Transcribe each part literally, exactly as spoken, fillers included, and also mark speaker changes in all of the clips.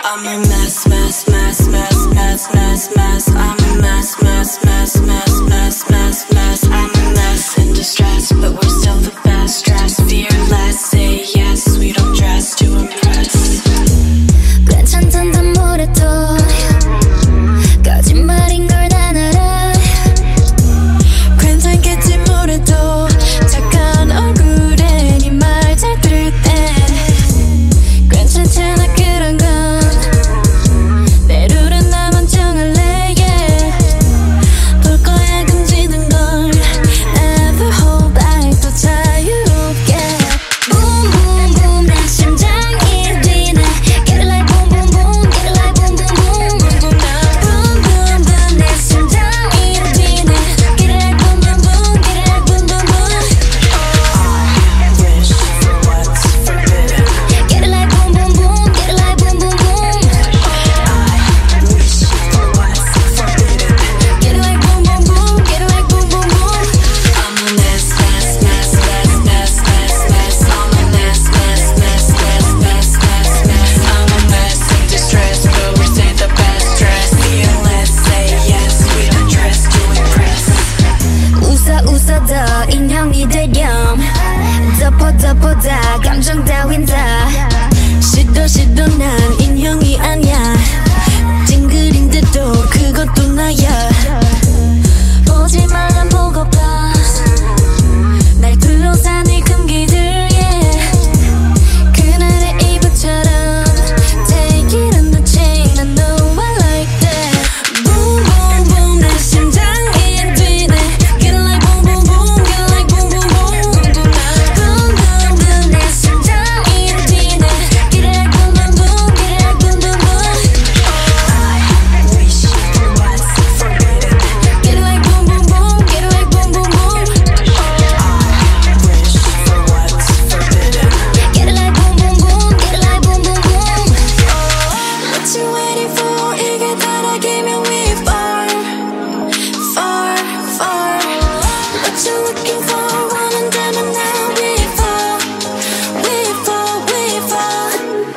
Speaker 1: I'm a mess, mess, mess, mess, mess, mess, mess. I'm a mess, mess, mess, mess, mess, mess, mess. I'm a mess in distress, but we're still the best. Dress fearless, say yes. We don't dress to impress.
Speaker 2: 괜찮단다 뭐래도 거짓말인 걸 난 알아.
Speaker 1: 괜찮겠지 뭐래도 착한 얼굴에 네 말 잘 들을 땐 괜찮잖아 그런 건. 내 룰은 나만 정할래 yeah. 볼 거야 금지된 걸 Never hold back 더 자유롭게.
Speaker 2: Boom boom boom 내 심장이 뛰네. Get it like boom boom boom. Get it like boom boom boom. Boom boom boom 내 심장이 뛰네. Get it like boom boom boom. Get it like boom boom boom.
Speaker 1: I wish for what's forbidden.
Speaker 2: Get it like boom boom boom. Get it like boom boom boom.
Speaker 1: I wish for what's forbidden.
Speaker 2: Get it like boom boom boom. Get it like boom boom boom.
Speaker 1: I'm a mess, mess, mess, mess, mess, mess, mess. I'm a mess, mess, mess, mess, mess, mess, mess. I'm a mess in distress, but we say the best dress. Fearless, say yes. We don't dress to impress.
Speaker 2: 웃어 웃어 더 인형이 되렴. 덮어 덮어 다 감정 따윈 다.
Speaker 1: 시도 시도 난 인형이 아니야. 찡그린데도 그것도 나야. 보지 말란 보고봐. 날 둘러싼 이 금기들 yeah. 그날의 이불처럼 Take it on the chain. I know I like that. Boom boom boom 내 심장이 뛰네. Get it like boom boom boom. Get it like boom boom boom. Boom boom boom 내 심장이 뛰네. Get it like boom boom boom. Get it like boom boom boom. I wish for what's forbidden. Get it like boom boom boom. Get it like boom boom boom. I wish for what's forbidden.
Speaker 2: Get it like boom boom boom. Get it like boom boom boom.
Speaker 1: What you waiting for? 이게 다락이면 we far, far, far. What you looking for? 원한다면 now we fall, we fall, we fall.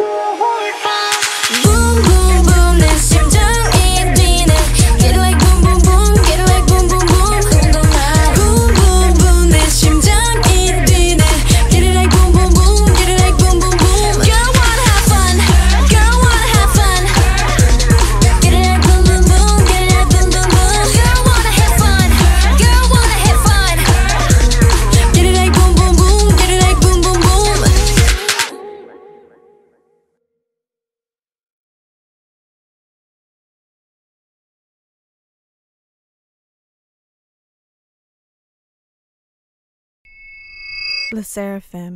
Speaker 1: Boom boom boom 내 심장이 뛰네. Get it like boom boom boom. Get it like boom boom boom. Boom boom boom 내 심장이 뛰네. Get it like boom boom boom. Get it like boom boom boom. Girl wanna have fun. Girl wanna have fun. Get it like boom boom boom. Get it like boom boom boom. Girl wanna have fun. Girl wanna have fun. Get it like boom boom boom. Get it like boom boom boom.
Speaker 3: Le Seraphim.